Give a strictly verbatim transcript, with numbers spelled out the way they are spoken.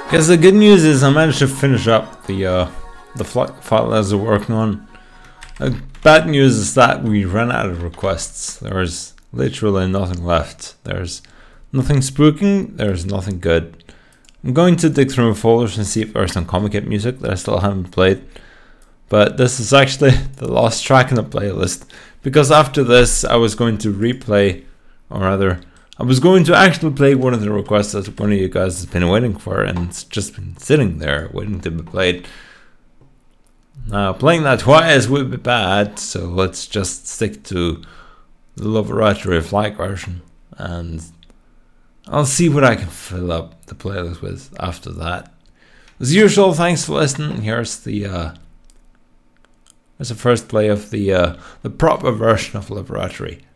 Because the good news is I managed to finish up the uh, the file I was working on. The bad news is that we ran out of requests. There's literally nothing left. There's nothing spooking. There's nothing good. I'm going to dig through my folders and see if there's some Comic Kit music that I still haven't played. But this is actually the last track in the playlist, because after this I was going to replay, or rather, I was going to actually play one of the requests that one of you guys has been waiting for, and it's just been sitting there waiting to be played. Now, playing that twice would be bad, so let's just stick to the Laboratory Flag version, and I'll see what I can fill up the playlist with after that. As usual, thanks for listening. Here's the uh, here's the first play of the uh, the proper version of Laboratory.